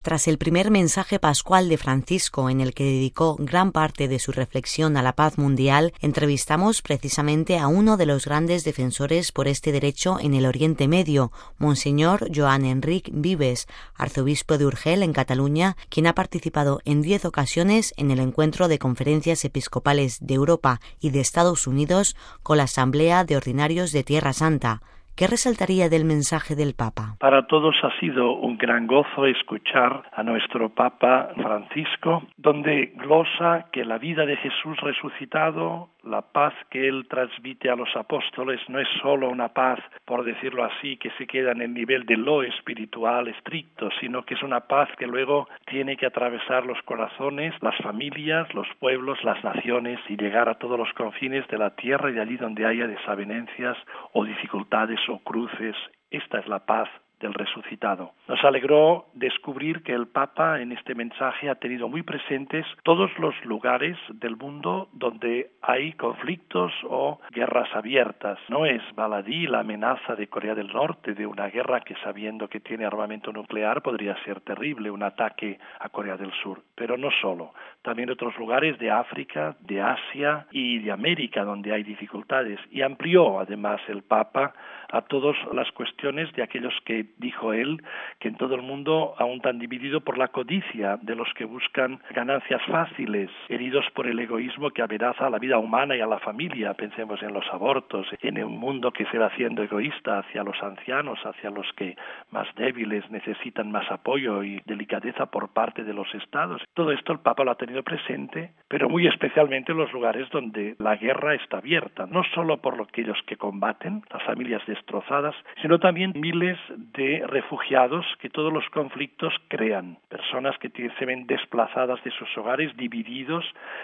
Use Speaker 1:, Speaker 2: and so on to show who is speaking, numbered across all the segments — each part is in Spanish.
Speaker 1: Tras el primer mensaje pascual de Francisco, en el que dedicó gran parte de su reflexión a la paz mundial, entrevistamos precisamente a uno de los grandes defensores por este derecho en el Oriente Medio, Monseñor Joan Enric Vives, arzobispo de Urgel, en Cataluña, quien ha participado en 10 ocasiones en el encuentro de conferencias episcopales de Europa y de Estados Unidos con la Asamblea de Ordinarios de Tierra Santa. ¿Qué resaltaría del mensaje del Papa?
Speaker 2: Para todos ha sido un gran gozo escuchar a nuestro Papa Francisco, donde glosa que la vida de Jesús resucitado, la paz que él transmite a los apóstoles, no es solo una paz, por decirlo así, que se queda en el nivel de lo espiritual estricto, sino que es una paz que luego tiene que atravesar los corazones, las familias, los pueblos, las naciones y llegar a todos los confines de la tierra y de allí donde haya desavenencias o dificultades o cruces. Esta es la paz del resucitado. Nos alegró descubrir que el Papa en este mensaje ha tenido muy presentes todos los lugares del mundo donde hay conflictos o guerras abiertas. No es baladí la amenaza de Corea del Norte de una guerra que, sabiendo que tiene armamento nuclear, podría ser terrible, un ataque a Corea del Sur. Pero no solo, también otros lugares de África, de Asia y de América donde hay dificultades. Y amplió además el Papa a todas las cuestiones de aquellos que, dijo él, que en todo el mundo aún tan dividido por la codicia de los que buscan ganancias fáciles, heridos por el egoísmo que amenaza a la vida humana y a la familia. Pensemos en los abortos, en un mundo que se va haciendo egoísta hacia los ancianos, hacia los que más débiles necesitan más apoyo y delicadeza por parte de los estados. Todo esto el Papa lo ha tenido presente, pero muy especialmente en los lugares donde la guerra está abierta, no solo por aquellos que combaten, las familias destrozadas, sino también miles de refugiados que todos los conflictos crean, personas que se ven desplazadas de sus hogares, divididos,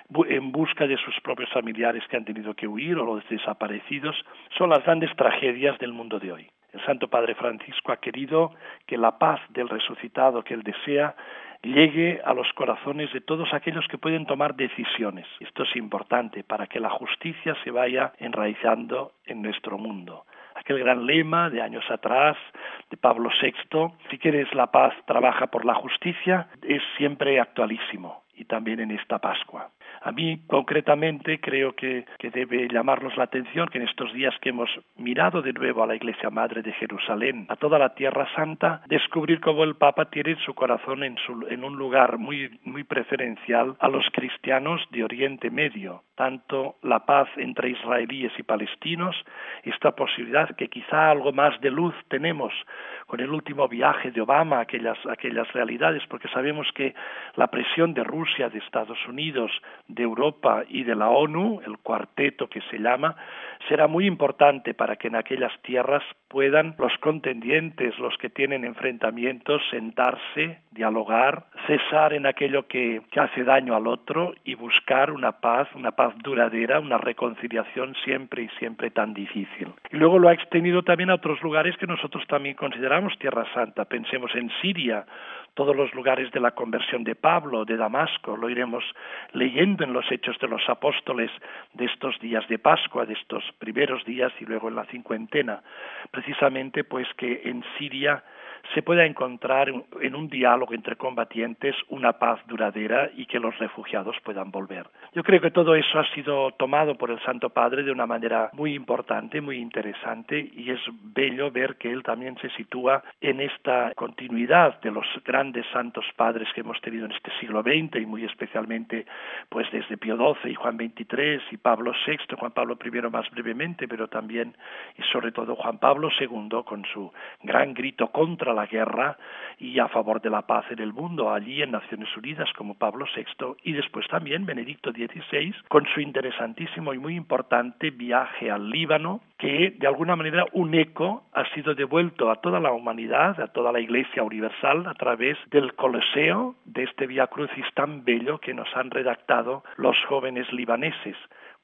Speaker 2: en busca de sus propios familiares que han tenido que huir o los desaparecidos. Son las grandes tragedias del mundo de hoy. El Santo Padre Francisco ha querido que la paz del resucitado que él desea llegue a los corazones de todos aquellos que pueden tomar decisiones. Esto es importante para que la justicia se vaya enraizando en nuestro mundo. Aquel gran lema de años atrás de Pablo VI, si quieres la paz, trabaja por la justicia, es siempre actualísimo y también en esta Pascua. A mí, concretamente, creo que debe llamarnos la atención que en estos días que hemos mirado de nuevo a la Iglesia Madre de Jerusalén, a toda la Tierra Santa, descubrir cómo el Papa tiene en su corazón en un lugar muy preferencial a los cristianos de Oriente Medio, tanto la paz entre israelíes y palestinos, esta posibilidad que quizá algo más de luz tenemos con el último viaje de Obama, aquellas realidades, porque sabemos que la presión de Rusia, de Estados Unidos, de Europa y de la ONU, el cuarteto que se llama, será muy importante para que en aquellas tierras puedan los contendientes, los que tienen enfrentamientos, sentarse, dialogar, cesar en aquello que hace daño al otro y buscar una paz duradera, una reconciliación siempre y siempre tan difícil. Y luego lo ha extendido también a otros lugares que nosotros también consideramos Tierra Santa. Pensemos en Siria, todos los lugares de la conversión de Pablo, de Damasco, lo iremos leyendo en los Hechos de los Apóstoles de estos días de Pascua, de estos primeros días y luego en la cincuentena. Precisamente pues que en Siria se pueda encontrar en un diálogo entre combatientes una paz duradera y que los refugiados puedan volver. Yo creo que todo eso ha sido tomado por el Santo Padre de una manera muy importante, muy interesante, y es bello ver que él también se sitúa en esta continuidad de los grandes santos padres que hemos tenido en este siglo XX y muy especialmente pues desde Pío XII y Juan XXIII y Pablo VI, Juan Pablo I más brevemente, pero también y sobre todo Juan Pablo II con su gran grito contra la guerra y a favor de la paz en el mundo, allí en Naciones Unidas como Pablo VI, y después también Benedicto XVI con su interesantísimo y muy importante viaje al Líbano, que de alguna manera un eco ha sido devuelto a toda la humanidad, a toda la Iglesia universal a través del Coloseo, de este Vía Crucis tan bello que nos han redactado los jóvenes libaneses,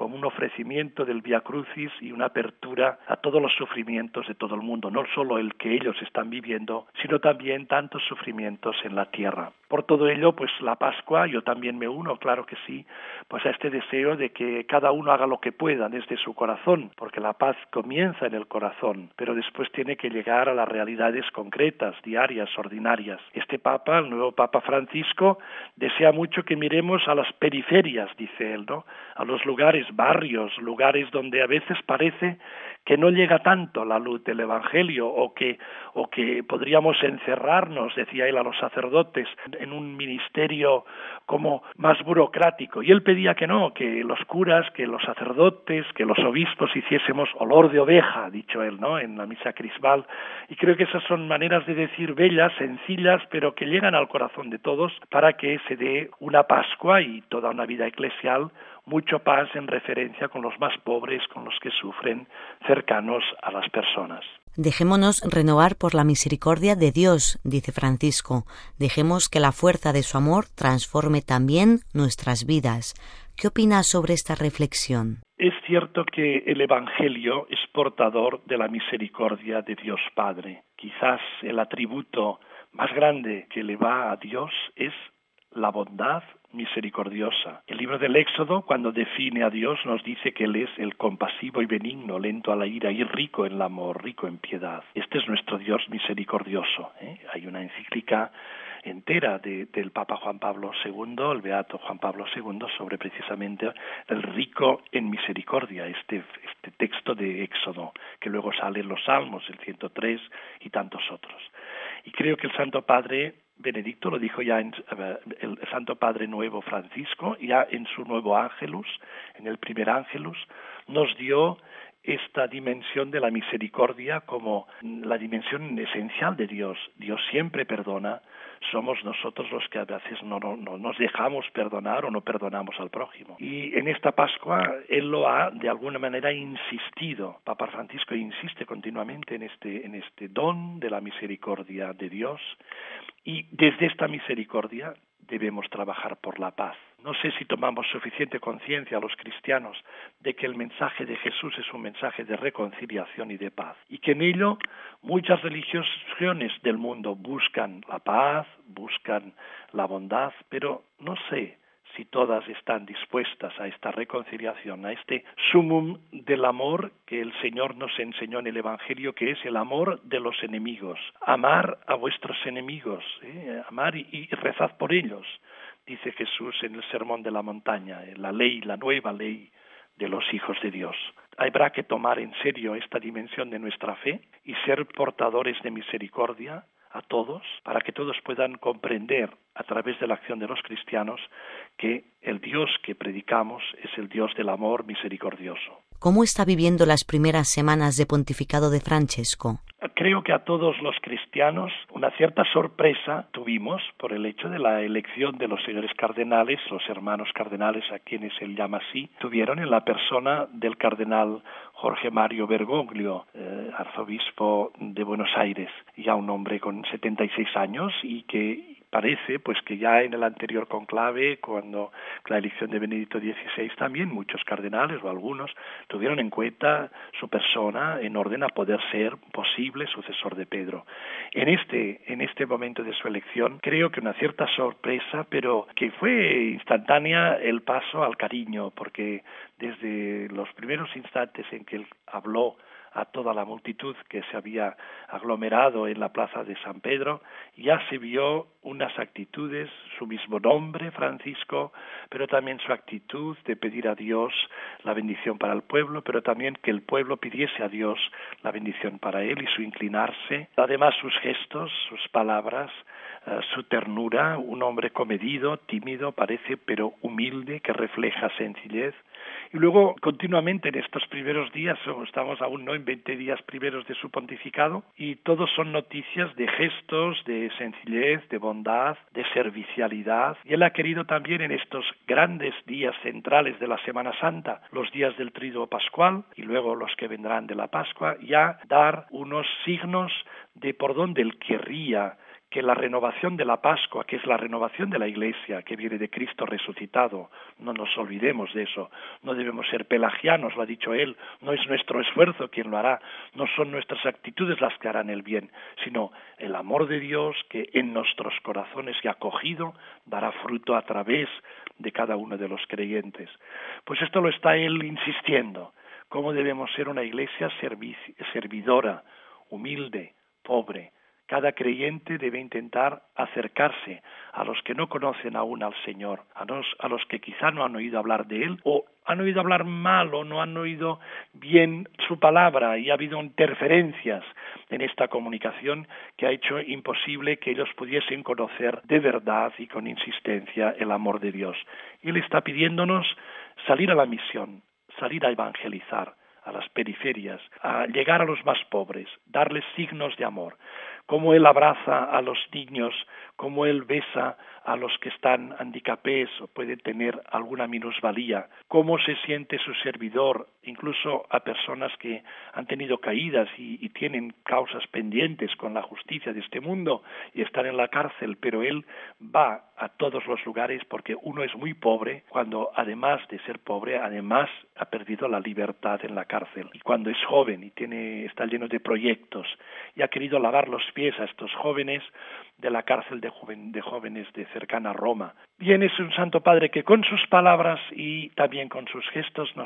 Speaker 2: como un ofrecimiento del Vía Crucis y una apertura a todos los sufrimientos de todo el mundo, no solo el que ellos están viviendo, sino también tantos sufrimientos en la tierra. Por todo ello, pues la Pascua, yo también me uno, claro que sí, pues a este deseo de que cada uno haga lo que pueda desde su corazón, porque la paz comienza en el corazón, pero después tiene que llegar a las realidades concretas, diarias, ordinarias. Este Papa, el nuevo Papa Francisco, desea mucho que miremos a las periferias, dice él, ¿no? A los lugares, barrios, lugares donde a veces parece que no llega tanto la luz del Evangelio o que podríamos encerrarnos, decía él a los sacerdotes, en un ministerio como más burocrático. Y él pedía que no, que los curas, que los sacerdotes, que los obispos hiciésemos olor de oveja, ha dicho él, ¿no?, en la misa crismal. Y creo que esas son maneras de decir bellas, sencillas, pero que llegan al corazón de todos para que se dé una Pascua y toda una vida eclesial mucho paz en referencia con los más pobres, con los que sufren, cercanos a las personas.
Speaker 1: Dejémonos renovar por la misericordia de Dios, dice Francisco. Dejemos que la fuerza de su amor transforme también nuestras vidas. ¿Qué opinas sobre esta reflexión?
Speaker 2: Es cierto que el Evangelio es portador de la misericordia de Dios Padre. Quizás el atributo más grande que le va a Dios es la bondad misericordiosa. El libro del Éxodo, cuando define a Dios, nos dice que Él es el compasivo y benigno, lento a la ira y rico en el amor, rico en piedad. Este es nuestro Dios misericordioso. Hay una encíclica entera del Papa Juan Pablo II, el Beato Juan Pablo II, sobre precisamente el rico en misericordia, este texto de Éxodo, que luego sale en los Salmos, el 103 y tantos otros. Y creo que el Santo Padre Benedicto lo dijo ya el Santo Padre Nuevo Francisco, ya en su nuevo Ángelus, en el primer Ángelus, nos dio esta dimensión de la misericordia como la dimensión esencial de Dios. Dios siempre perdona, somos nosotros los que a veces no nos dejamos perdonar o no perdonamos al prójimo. Y en esta Pascua Él lo ha de alguna manera insistido. Papa Francisco insiste continuamente en este don de la misericordia de Dios, y desde esta misericordia debemos trabajar por la paz. No sé si tomamos suficiente conciencia los cristianos de que el mensaje de Jesús es un mensaje de reconciliación y de paz, y que en ello muchas religiones del mundo buscan la paz, buscan la bondad, pero no sé si todas están dispuestas a esta reconciliación, a este sumum del amor que el Señor nos enseñó en el Evangelio, que es el amor de los enemigos. Amar a vuestros enemigos, amar y rezad por ellos, dice Jesús en el Sermón de la Montaña, la ley, la nueva ley de los hijos de Dios. Habrá que tomar en serio esta dimensión de nuestra fe y ser portadores de misericordia a todos, para que todos puedan comprender a través de la acción de los cristianos que el Dios que predicamos es el Dios del amor misericordioso.
Speaker 1: ¿Cómo está viviendo las primeras semanas de pontificado de Francesco?
Speaker 2: Creo que a todos los cristianos una cierta sorpresa tuvimos por el hecho de la elección de los señores cardenales, los hermanos cardenales a quienes él llama así, tuvieron en la persona del cardenal Jorge Mario Bergoglio, arzobispo de Buenos Aires, ya un hombre con 76 años y que parece pues que ya en el anterior conclave, cuando la elección de Benedicto XVI, también muchos cardenales o algunos tuvieron en cuenta su persona en orden a poder ser posible sucesor de Pedro. En este momento de su elección, creo que una cierta sorpresa, pero que fue instantánea el paso al cariño, porque desde los primeros instantes en que él habló a toda la multitud que se había aglomerado en la plaza de San Pedro, ya se vio unas actitudes, su mismo nombre, Francisco, pero también su actitud de pedir a Dios la bendición para el pueblo, pero también que el pueblo pidiese a Dios la bendición para él y su inclinarse. Además, sus gestos, sus palabras, su ternura, un hombre comedido, tímido, parece, pero humilde, que refleja sencillez. Y luego, continuamente en estos primeros días, estamos aún no en 20 días primeros de su pontificado, y todos son noticias de gestos, de sencillez, de bondad, de servicialidad. Y él ha querido también en estos grandes días centrales de la Semana Santa, los días del Triduo Pascual y luego los que vendrán de la Pascua, ya dar unos signos de por dónde él querría que la renovación de la Pascua, que es la renovación de la Iglesia, que viene de Cristo resucitado, no nos olvidemos de eso, no debemos ser pelagianos, lo ha dicho él, no es nuestro esfuerzo quien lo hará, no son nuestras actitudes las que harán el bien, sino el amor de Dios que en nuestros corazones y acogido dará fruto a través de cada uno de los creyentes. Pues esto lo está él insistiendo, cómo debemos ser una iglesia servidora, humilde, pobre. Cada creyente debe intentar acercarse a los que no conocen aún al Señor, a los que quizá no han oído hablar de Él, o han oído hablar mal, o no han oído bien su palabra, y ha habido interferencias en esta comunicación que ha hecho imposible que ellos pudiesen conocer de verdad y con insistencia el amor de Dios. Y Él está pidiéndonos salir a la misión, salir a evangelizar a las periferias, a llegar a los más pobres, darles signos de amor, cómo Él abraza a los niños, cómo Él besa a los que están handicapés o pueden tener alguna minusvalía, cómo se siente su servidor, incluso a personas que han tenido caídas y tienen causas pendientes con la justicia de este mundo y están en la cárcel, pero Él va a todos los lugares porque uno es muy pobre cuando además de ser pobre, además ha perdido la libertad en la cárcel. Y cuando es joven y está lleno de proyectos y ha querido lavar los pies a estos jóvenes de la cárcel de jóvenes de cercana Roma. Bien, es un Santo Padre que con sus palabras y también con sus gestos nos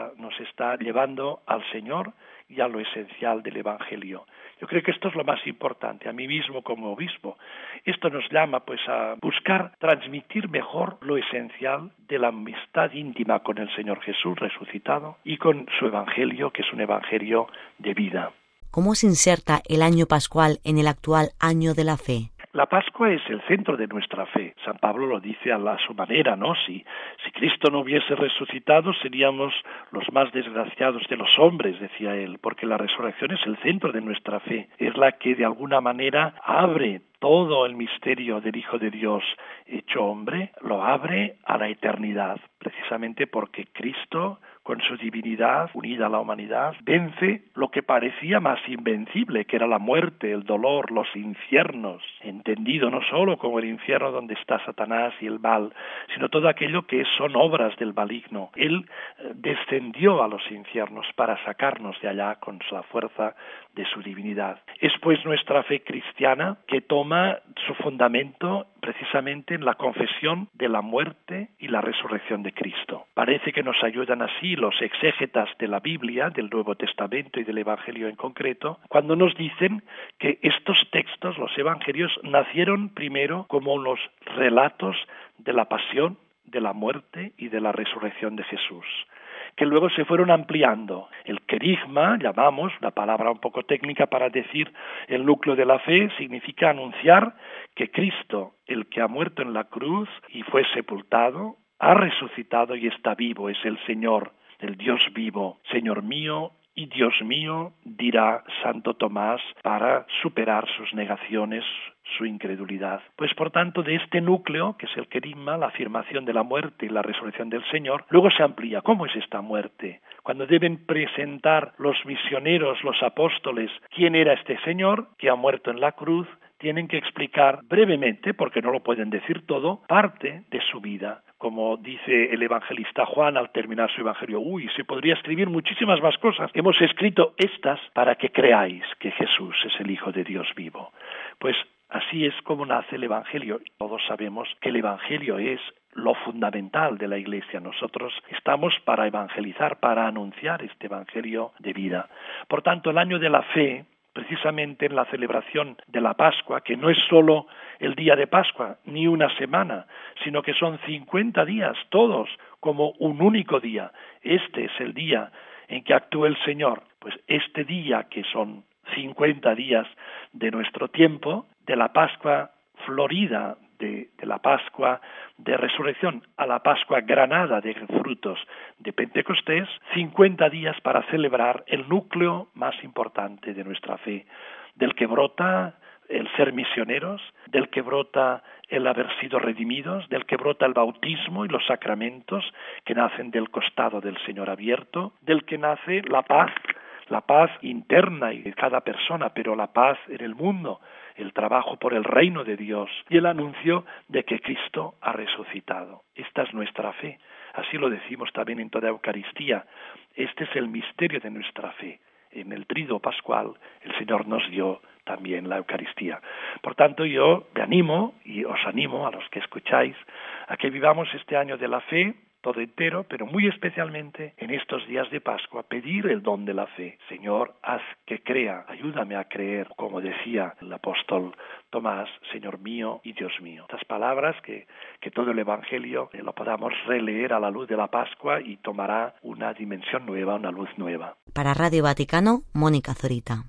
Speaker 2: está llevando al Señor y a lo esencial del Evangelio. Yo creo que esto es lo más importante, a mí mismo como obispo. Esto nos llama pues a buscar transmitir mejor lo esencial de la amistad íntima con el Señor Jesús resucitado y con su Evangelio, que es un Evangelio de vida.
Speaker 1: ¿Cómo se inserta el año pascual en el actual año de la fe?
Speaker 2: La Pascua es el centro de nuestra fe. San Pablo lo dice a su manera, ¿no? Si Cristo no hubiese resucitado, seríamos los más desgraciados de los hombres, decía él, porque la resurrección es el centro de nuestra fe. Es la que de alguna manera abre todo el misterio del Hijo de Dios hecho hombre, lo abre a la eternidad, precisamente porque Cristo, con su divinidad unida a la humanidad, vence lo que parecía más invencible, que era la muerte, el dolor, los infiernos, entendido no solo como el infierno donde está Satanás y el mal, sino todo aquello que son obras del maligno. Él descendió a los infiernos para sacarnos de allá con la fuerza de su divinidad. Es pues nuestra fe cristiana que toma su fundamento precisamente en la confesión de la muerte y la resurrección de Cristo. Parece que nos ayudan así los exégetas de la Biblia, del Nuevo Testamento y del Evangelio en concreto, cuando nos dicen que estos textos, los Evangelios, nacieron primero como los relatos de la pasión, de la muerte y de la resurrección de Jesús, que luego se fueron ampliando. El querigma, llamamos, una palabra un poco técnica para decir el núcleo de la fe, significa anunciar que Cristo, el que ha muerto en la cruz y fue sepultado, ha resucitado y está vivo, es el Señor, el Dios vivo. Señor mío y Dios mío, dirá Santo Tomás para superar sus negaciones, su incredulidad. Pues por tanto, de este núcleo, que es el querigma, la afirmación de la muerte y la resurrección del Señor, luego se amplía. ¿Cómo es esta muerte? Cuando deben presentar los misioneros, los apóstoles, quién era este Señor que ha muerto en la cruz, tienen que explicar brevemente, porque no lo pueden decir todo, parte de su vida. Como dice el evangelista Juan al terminar su evangelio, se podría escribir muchísimas más cosas. Hemos escrito estas para que creáis que Jesús es el Hijo de Dios vivo. Pues así es como nace el Evangelio. Todos sabemos que el Evangelio es lo fundamental de la Iglesia. Nosotros estamos para evangelizar, para anunciar este Evangelio de vida. Por tanto, el año de la fe, precisamente en la celebración de la Pascua, que no es solo el día de Pascua, ni una semana, sino que son 50 días, todos como un único día. Este es el día en que actúa el Señor. Pues este día, que son 50 días de nuestro tiempo, de la Pascua florida, de la Pascua de Resurrección a la Pascua granada de frutos de Pentecostés, 50 días para celebrar el núcleo más importante de nuestra fe, del que brota el ser misioneros, del que brota el haber sido redimidos, del que brota el bautismo y los sacramentos que nacen del costado del Señor abierto, del que nace la paz interna y de cada persona, pero la paz en el mundo, el trabajo por el reino de Dios y el anuncio de que Cristo ha resucitado. Esta es nuestra fe. Así lo decimos también en toda Eucaristía. Este es el misterio de nuestra fe. En el Tríduo Pascual el Señor nos dio también la Eucaristía. Por tanto, yo me animo y os animo a los que escucháis a que vivamos este año de la fe todo entero, pero muy especialmente en estos días de Pascua, pedir el don de la fe. Señor, haz que crea, ayúdame a creer, como decía el apóstol Tomás, Señor mío y Dios mío. Estas palabras que todo el Evangelio lo podamos releer a la luz de la Pascua y tomará una dimensión nueva, una luz nueva.
Speaker 1: Para Radio Vaticano, Mónica Zorita.